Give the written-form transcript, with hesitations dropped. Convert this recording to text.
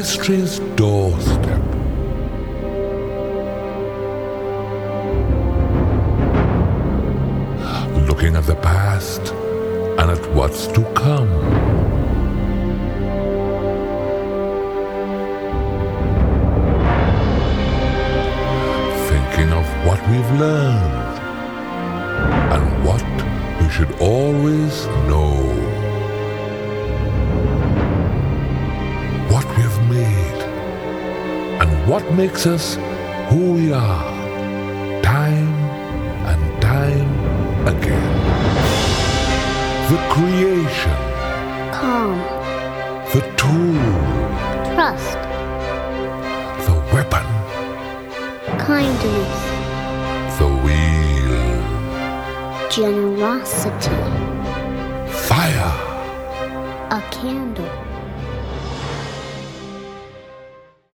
history's doorstep. Looking at the past and at what's to come. Thinking of what we've learned and what we should always know. What we've made and what makes us who we are, time and time again. The creation, Calm, the tool, trust, the weapon, kindness, the wheel, generosity, fire, a candle,